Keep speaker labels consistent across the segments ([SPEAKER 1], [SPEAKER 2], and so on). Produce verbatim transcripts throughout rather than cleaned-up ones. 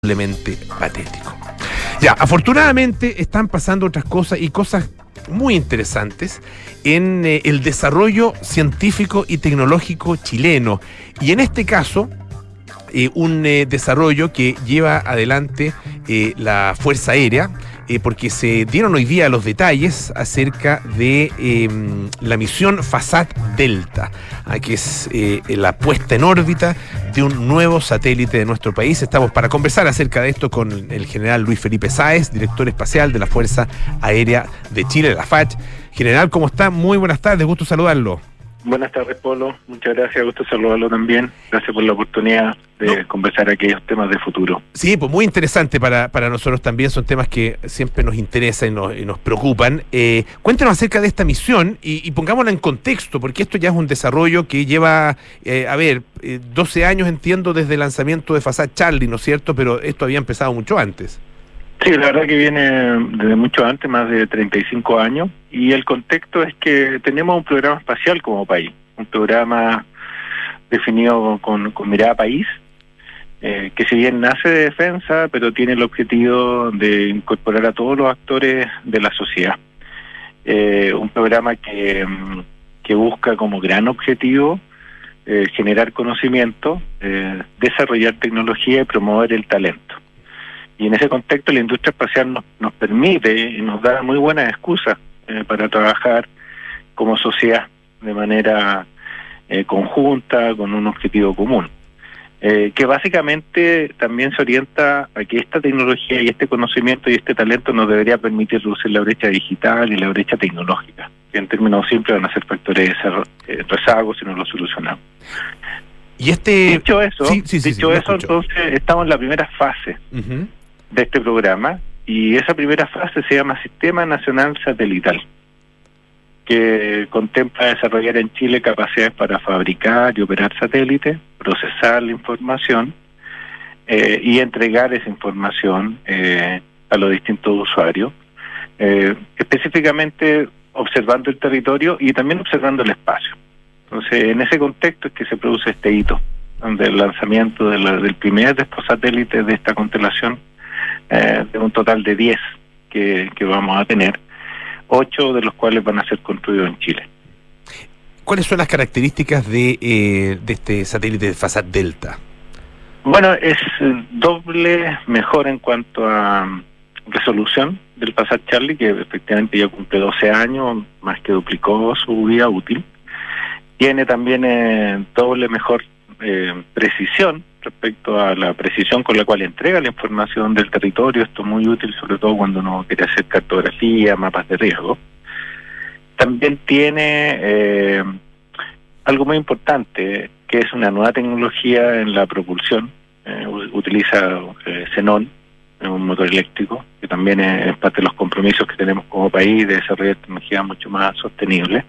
[SPEAKER 1] Simplemente patético. Ya, afortunadamente están pasando otras cosas y cosas muy interesantes en eh, el desarrollo científico y tecnológico chileno. Y en este caso, eh, un eh, desarrollo que lleva adelante eh, la Fuerza Aérea, eh, porque se dieron hoy día los detalles acerca de eh, la misión FASAT Delta, ah, que es eh, la puesta en órbita de un nuevo satélite de nuestro país. Estamos para conversar acerca de esto con el general Luis Felipe Sáez, director espacial de la Fuerza Aérea de Chile, la F A C H. General, ¿cómo está? Muy buenas tardes, gusto saludarlo.
[SPEAKER 2] Buenas tardes, Polo. Muchas gracias, gusto saludarlo también. Gracias por la oportunidad de no. conversar aquellos temas de futuro.
[SPEAKER 1] Sí, pues muy interesante para, para nosotros también, son temas que siempre nos interesan y nos, y nos preocupan. Eh, cuéntenos acerca de esta misión y, y pongámosla en contexto, porque esto ya es un desarrollo que lleva, eh, a ver, eh, doce años, entiendo, desde el lanzamiento de FASAT Charlie, ¿no es cierto? Pero esto había empezado mucho antes.
[SPEAKER 2] Sí, la verdad que viene desde mucho antes, más de treinta y cinco años, y el contexto es que tenemos un programa espacial como país, un programa definido con, con mirada país, eh, que si bien nace de defensa, pero tiene el objetivo de incorporar a todos los actores de la sociedad. Eh, un programa que, que busca como gran objetivo eh, generar conocimiento, eh, desarrollar tecnología y promover el talento. Y en ese contexto la industria espacial nos, nos permite y nos da muy buenas excusas eh, para trabajar como sociedad de manera eh, conjunta, con un objetivo común. Eh, que básicamente también se orienta a que esta tecnología y este conocimiento y este talento nos debería permitir reducir la brecha digital y la brecha tecnológica, que en términos simples van a ser factores de eh, rezago si no lo solucionamos.
[SPEAKER 1] Y este...
[SPEAKER 2] Dicho eso,
[SPEAKER 1] sí, sí, sí,
[SPEAKER 2] dicho
[SPEAKER 1] sí,
[SPEAKER 2] eso entonces estamos en la primera fase.
[SPEAKER 1] Uh-huh.
[SPEAKER 2] de este programa, y esa primera fase se llama Sistema Nacional Satelital, que contempla desarrollar en Chile capacidades para fabricar y operar satélites, procesar la información eh, y entregar esa información eh, a los distintos usuarios, eh, específicamente observando el territorio y también observando el espacio. Entonces, en ese contexto es que se produce este hito, donde el lanzamiento de la, del primer de estos satélites de esta constelación, Eh, de un total de diez que, que vamos a tener, ocho de los cuales van a ser construidos en Chile.
[SPEAKER 1] ¿Cuáles son las características de, eh, de este satélite de FASAT Delta?
[SPEAKER 2] Bueno, es doble mejor en cuanto a resolución del FASAT Charlie, que efectivamente ya cumple doce años, más que duplicó su vida útil. Tiene también eh, doble mejor eh, precisión respecto a la precisión con la cual entrega la información del territorio. Esto es muy útil, sobre todo cuando uno quiere hacer cartografía, mapas de riesgo. También tiene eh, algo muy importante, que es una nueva tecnología en la propulsión. Eh, utiliza eh, xenón, un motor eléctrico, que también es parte de los compromisos que tenemos como país de desarrollar tecnología mucho más sostenible.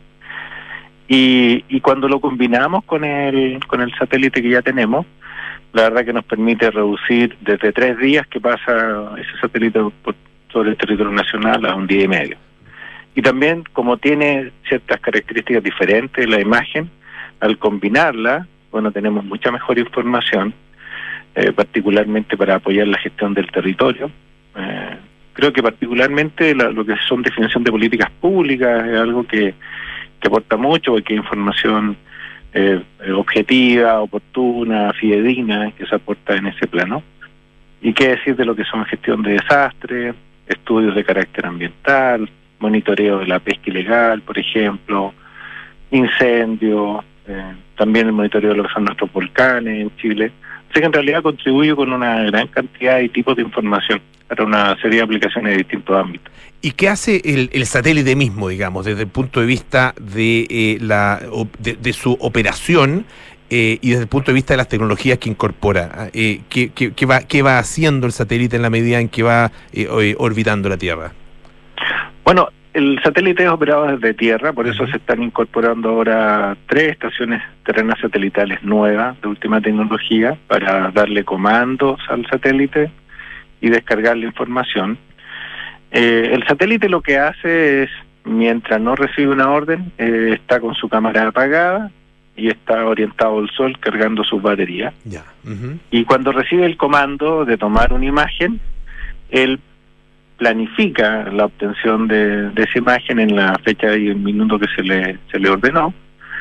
[SPEAKER 2] Y, y cuando lo combinamos con el, con el satélite que ya tenemos, la verdad que nos permite reducir desde tres días que pasa ese satélite por sobre el territorio nacional a un día y medio. Y también, como tiene ciertas características diferentes la imagen, al combinarla, bueno, tenemos mucha mejor información, eh, particularmente para apoyar la gestión del territorio. Eh, creo que particularmente la, lo que son definición de políticas públicas es algo que, que aporta mucho, porque hay información Eh, objetiva, oportuna, fidedigna que se aporta en ese plano. Y qué decir de lo que son gestión de desastres, estudios de carácter ambiental, monitoreo de la pesca ilegal, por ejemplo, incendios, eh, también el monitoreo de lo que son nuestros volcanes en Chile. Así que en realidad contribuye con una gran cantidad y tipos de información para una serie de aplicaciones de distintos ámbitos.
[SPEAKER 1] ¿Y qué hace el, el satélite mismo, digamos, desde el punto de vista de eh, la de, de su operación eh, y desde el punto de vista de las tecnologías que incorpora? Eh, ¿qué, qué, qué, va, ¿Qué va haciendo el satélite en la medida en que va eh, orbitando la Tierra?
[SPEAKER 2] Bueno, el satélite es operado desde tierra, por eso uh-huh. se están incorporando ahora tres estaciones terrenas satelitales nuevas, de última tecnología, para darle comandos al satélite y descargar la información. Eh, el satélite lo que hace es, mientras no recibe una orden, eh, está con su cámara apagada y está orientado al sol cargando sus baterías.
[SPEAKER 1] Ya. Uh-huh.
[SPEAKER 2] Y cuando recibe el comando de tomar una imagen, él planifica la obtención de, de esa imagen en la fecha y el minuto que se le, se le ordenó,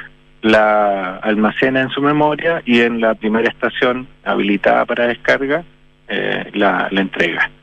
[SPEAKER 2] la almacena en su memoria y en la primera estación habilitada para descarga eh, la, la entrega.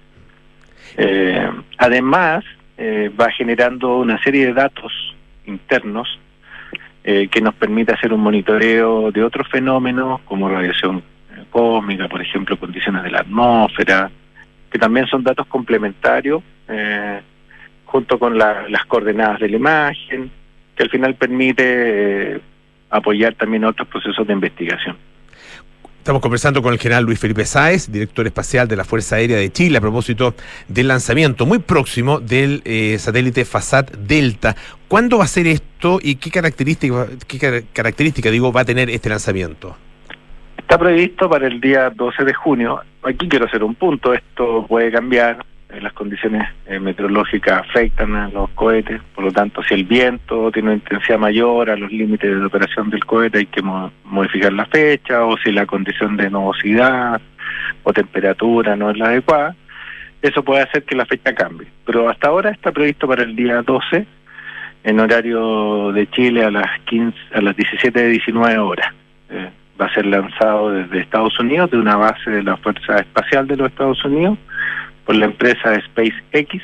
[SPEAKER 2] Eh, además, eh, va generando una serie de datos internos eh, que nos permite hacer un monitoreo de otros fenómenos como radiación cósmica, por ejemplo, condiciones de la atmósfera, que también son datos complementarios eh, junto con la, las coordenadas de la imagen, que al final permite eh, apoyar también otros procesos de investigación.
[SPEAKER 1] Estamos conversando con el general Luis Felipe Sáez, director espacial de la Fuerza Aérea de Chile, a propósito del lanzamiento muy próximo del eh, satélite Fasat Delta. ¿Cuándo va a ser esto y qué característica, qué característica digo, va a tener este lanzamiento?
[SPEAKER 2] Está previsto para el día doce de junio. Aquí quiero hacer un punto, esto puede cambiar, eh, las condiciones eh, meteorológicas afectan a los cohetes, por lo tanto si el viento tiene una intensidad mayor a los límites de operación del cohete hay que mo- modificar la fecha, o si la condición de nubosidad o temperatura no es la adecuada, eso puede hacer que la fecha cambie. Pero hasta ahora está previsto para el día doce, en horario de Chile a las quince, a las diecisiete de diecinueve horas. Eh, va a ser lanzado desde Estados Unidos, de una base de la Fuerza Espacial de los Estados Unidos, por la empresa SpaceX,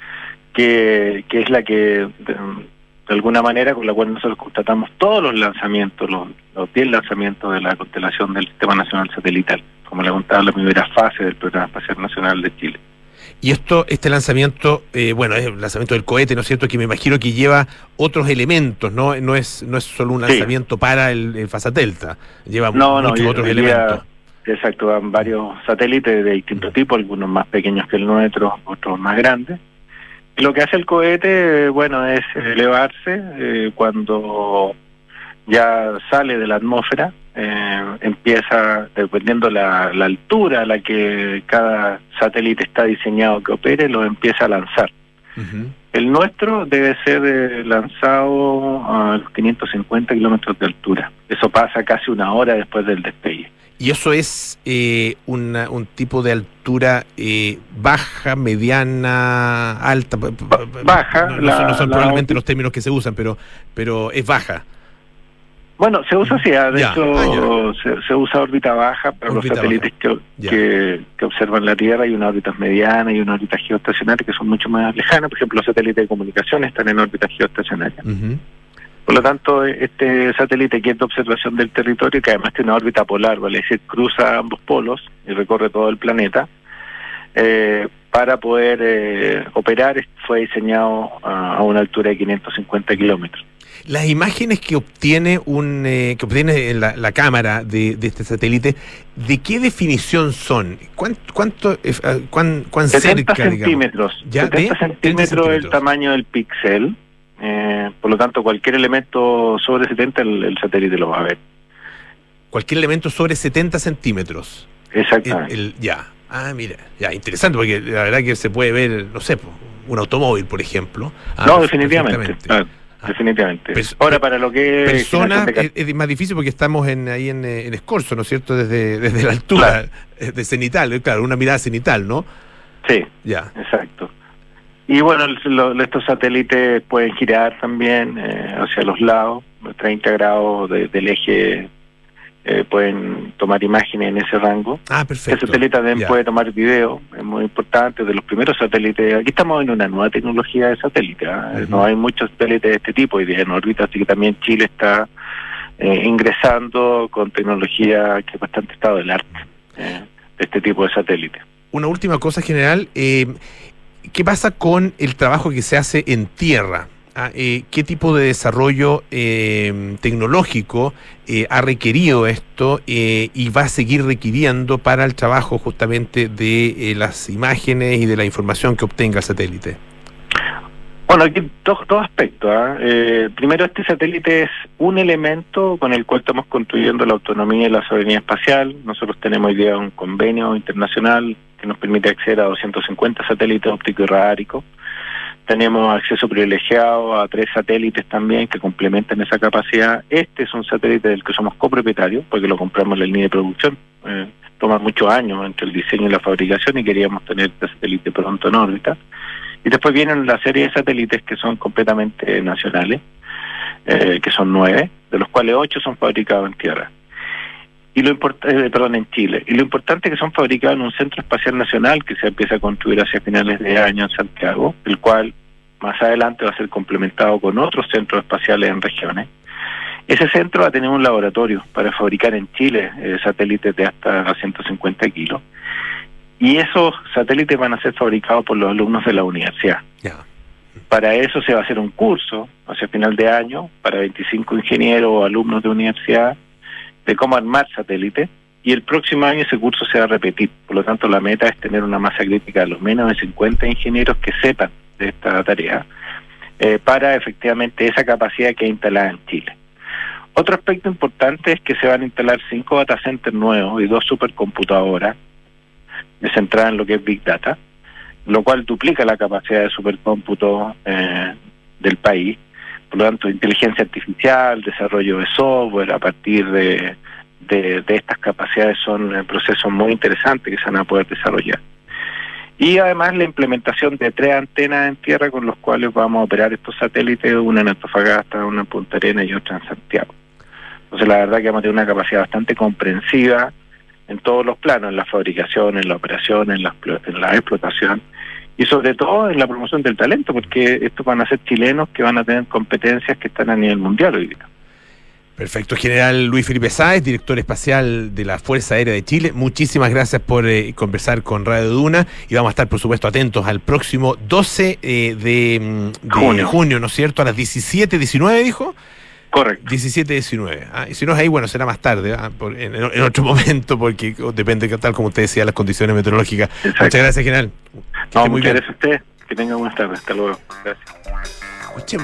[SPEAKER 2] que, que es la que, de, de alguna manera, con la cual nosotros constatamos todos los lanzamientos, los, los diez lanzamientos de la constelación del Sistema Nacional Satelital, como le contaba, la primera fase del Programa Espacial Nacional de Chile.
[SPEAKER 1] Y esto, este lanzamiento, eh, bueno, es el lanzamiento del cohete, ¿no es cierto?, que me imagino que lleva otros elementos, ¿no? No es no es solo un lanzamiento sí. para el, el Fasat Delta, lleva no, muchos no, otros elementos.
[SPEAKER 2] Exacto, van varios satélites de distinto tipo, algunos más pequeños que el nuestro, otros más grandes. Y lo que hace el cohete, bueno, es elevarse eh, cuando ya sale de la atmósfera, eh, empieza, dependiendo la, la altura a la que cada satélite está diseñado que opere, lo empieza a lanzar. Uh-huh. El nuestro debe ser eh, lanzado a los quinientos cincuenta kilómetros de altura. Eso pasa casi una hora después del despegue.
[SPEAKER 1] ¿Y eso es eh, una, un tipo de altura eh, baja, mediana, alta?
[SPEAKER 2] Baja.
[SPEAKER 1] No, no,
[SPEAKER 2] la,
[SPEAKER 1] no son
[SPEAKER 2] la,
[SPEAKER 1] probablemente
[SPEAKER 2] la,
[SPEAKER 1] los términos que se usan, pero pero es baja.
[SPEAKER 2] Bueno, se usa así, de
[SPEAKER 1] ya.
[SPEAKER 2] hecho
[SPEAKER 1] ah,
[SPEAKER 2] se, se usa órbita baja para órbita los satélites que,
[SPEAKER 1] ya.
[SPEAKER 2] que, que observan la Tierra. Hay una órbita mediana y una órbita geoestacionaria que son mucho más lejanas. Por ejemplo, los satélites de comunicación están en órbita geoestacionaria. Uh-huh. Por lo tanto, este satélite que es de observación del territorio, que además tiene una órbita polar, vale decir, cruza ambos polos y recorre todo el planeta, eh, para poder eh, operar, fue diseñado a, a una altura de quinientos cincuenta kilómetros.
[SPEAKER 1] Las imágenes que obtiene un eh, que obtiene la, la cámara de, de este satélite, ¿de qué definición son? ¿Cuánto, cuánto eh, cuán, cuán
[SPEAKER 2] setenta
[SPEAKER 1] cerca,
[SPEAKER 2] centímetros.
[SPEAKER 1] ¿Ya?
[SPEAKER 2] setenta centímetros es el tamaño del píxel. Eh, por lo tanto, cualquier elemento sobre setenta, el, el satélite lo va a ver.
[SPEAKER 1] Cualquier elemento sobre setenta centímetros.
[SPEAKER 2] Exactamente.
[SPEAKER 1] El, el, ya. Ah, mira, ya, interesante, porque la verdad que se puede ver, no sé, un automóvil, por ejemplo. Ah,
[SPEAKER 2] no, definitivamente. Ah, ah, definitivamente.
[SPEAKER 1] Pers-
[SPEAKER 2] Ahora, para lo que es...
[SPEAKER 1] Personas es, es más difícil porque estamos en ahí en, en Escorzo, ¿no es cierto? Desde, desde la altura, claro. de cenital, claro, una mirada cenital, ¿no?
[SPEAKER 2] Sí,
[SPEAKER 1] ya.
[SPEAKER 2] Exacto. Y bueno, lo, estos satélites pueden girar también eh, hacia los lados, treinta grados de, del eje, eh, pueden tomar imágenes en ese rango.
[SPEAKER 1] Ah, perfecto.
[SPEAKER 2] El satélite también
[SPEAKER 1] ya.
[SPEAKER 2] puede tomar video, es muy importante, de los primeros satélites. Aquí estamos en una nueva tecnología de satélite, ¿eh? Uh-huh. No hay muchos satélites de este tipo hoy día en órbita, así que también Chile está eh, ingresando con tecnología que es bastante estado del arte eh, de este tipo de satélites.
[SPEAKER 1] Una última cosa, general, eh, ¿qué pasa con el trabajo que se hace en tierra? Ah, eh, ¿Qué tipo de desarrollo eh, tecnológico eh, ha requerido esto eh, y va a seguir requiriendo para el trabajo justamente de eh, las imágenes y de la información que obtenga el satélite?
[SPEAKER 2] Bueno, aquí dos, dos aspectos. ¿eh? Eh, primero, este satélite es un elemento con el cual estamos construyendo la autonomía y la soberanía espacial. Nosotros tenemos hoy día un convenio internacional que nos permite acceder a doscientos cincuenta satélites ópticos y radáricos. Tenemos acceso privilegiado a tres satélites también que complementan esa capacidad. Este es un satélite del que somos copropietarios, porque lo compramos en la línea de producción. Eh, toma muchos años entre el diseño y la fabricación y queríamos tener este satélite pronto en órbita. Y después vienen la serie de satélites que son completamente nacionales, eh, que son nueve, de los cuales ocho son fabricados en tierra. Y lo importante, eh, perdón, en Chile. Y lo importante es que son fabricados en un centro espacial nacional que se empieza a construir hacia finales de año en Santiago, el cual más adelante va a ser complementado con otros centros espaciales en regiones. Ese centro va a tener un laboratorio para fabricar en Chile eh, satélites de hasta ciento cincuenta kilos. Y esos satélites van a ser fabricados por los alumnos de la universidad. Yeah. Para eso se va a hacer un curso hacia final de año para veinticinco ingenieros o alumnos de universidad de cómo armar satélites, y el próximo año ese curso se va a repetir. Por lo tanto, la meta es tener una masa crítica de los menos de cincuenta ingenieros que sepan de esta tarea eh, para efectivamente esa capacidad que hay instalada en Chile. Otro aspecto importante es que se van a instalar cinco data centers nuevos y dos supercomputadoras centradas en lo que es Big Data, lo cual duplica la capacidad de supercómputo eh, del país. Por lo tanto, inteligencia artificial, desarrollo de software a partir de, de, de estas capacidades son procesos muy interesantes que se van a poder desarrollar. Y además la implementación de tres antenas en tierra con los cuales vamos a operar estos satélites, una en Antofagasta, una en Punta Arenas y otra en Santiago. Entonces la verdad que vamos a tener una capacidad bastante comprensiva en todos los planos, en la fabricación, en la operación, en la, en la explotación, y sobre todo en la promoción del talento, porque estos van a ser chilenos que van a tener competencias que están a nivel mundial hoy día.
[SPEAKER 1] Perfecto. General Luis Felipe Sáez, director espacial de la Fuerza Aérea de Chile, muchísimas gracias por eh, conversar con Radio Duna, y vamos a estar, por supuesto, atentos al próximo doce eh, de, de junio. junio, ¿no es cierto? A las diecisiete diecinueve, dijo.
[SPEAKER 2] Correcto.
[SPEAKER 1] diecisiete diecinueve. Ah, y si no es ahí, bueno, será más tarde, ¿ah? Por, en, en otro momento, porque depende, tal como usted decía, las condiciones meteorológicas. Exacto. Muchas gracias, general.
[SPEAKER 2] No, muchas gracias a usted. Que tenga buenas tardes. Hasta luego. Gracias.